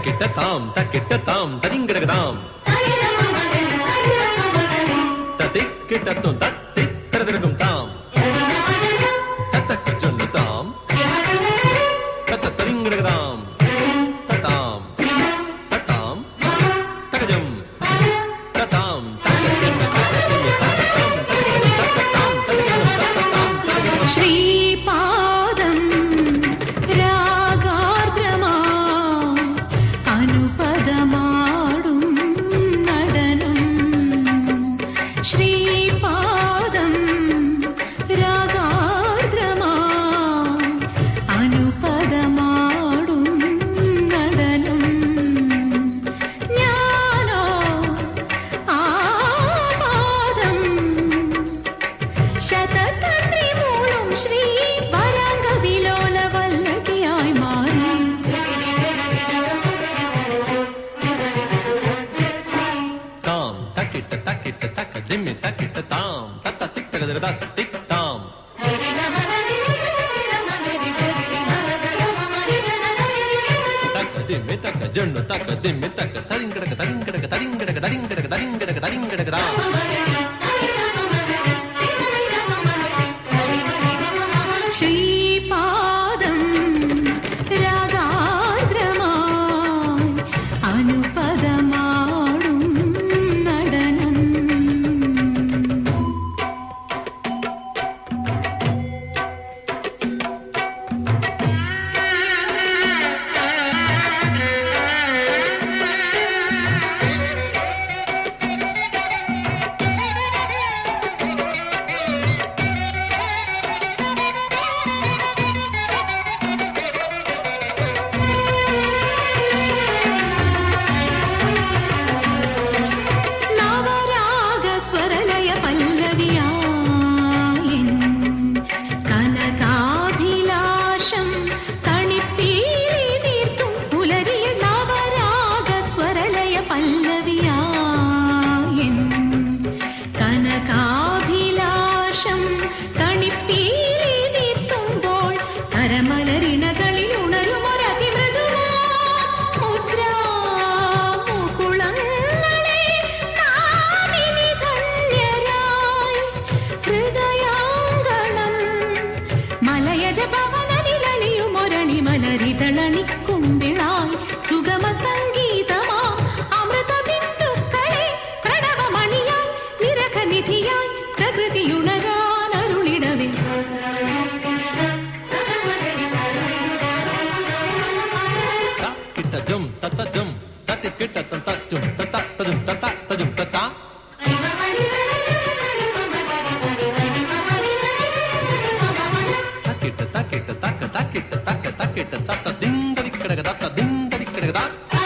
തക്കിട്ടത്താം തരിങ്കിടകതാം തത്തിക്കിട്ടത്തും തത്തി തരതിരക്കും താം തത്തക്കിച്ചൊന്നു താം തത്ത തരിങ്കിടകതാം തത്താം തത്താം തകജം തത്താം ശ്രീപാദം രാഗാർദ്രമാ അനുപദമാടും നടനം ശ്രീപാദം രാഗാർദ്രമാ അനുപദമാടും നടനം ഞാനോ ആ പാദം ശതതന്ത്രി മൂളും ശ്രീ വരാംഗ വിലോല വല്ലകിയായി മാറി താം തക്കിട്ട തക്കിട്ട തക്ക ദിമ്മി തക്കിട്ട താം തത്ത തിക്തകതിരദ തിക്താം തക്ക ദിമ്മി തക്ക ജണ്ണു തക്ക ദിമ്മി തക്ക തരിങ്കിടക തരിങ്കിടക തരിങ്കിടക തരിങ്കിടക തരിങ്കിടക തരിങ്കിടക താം ശ്രീപാദം രാഗാർദ്രമായി അനുപദമാടും നടനം നവരാഗ സ്വരലയ പല്ലവിയായിൻ കനകാഭിലാഷം തണിപ്പീലി നീർത്തും പുലരിയ നവരാഗ സ്വരലയ പല്ലവിയായിൻ കനകാഭിലാഷം തണിപ്പീലി നീർത്തുമ്പോൾ കരമലരിണകളിൽ ഉണരുമൊരതിമൃദുവാ മുദ്രാമുകുളങ്ങളെ കാമിനി ധന്യരായി ഹൃദയാങ്കണം മലയജ പവനനിലലിയുമൊരണിമലരിതളണിക്കുമ്പിളായി സുഗമ സംഗീതമാം അമൃത ബിന്ദുക്കളെ പ്രണവമണിയായി നിരഖനിധിയായി പ്രകൃതിയുണരാൻ അരുളിടവേ കിട്ടജും തത്തജും തത്തിക്കിട്ടത്തും തച്ചും തത്തതും തത്തതും തത്താ തക്കിട്ട തക്കിട്ട തക്ക തക്കിട്ട തക്ക തക്കിട്ട തത്ത ദിന്തടിക്കിടക തത്ത ദിന്തടിക്കിടക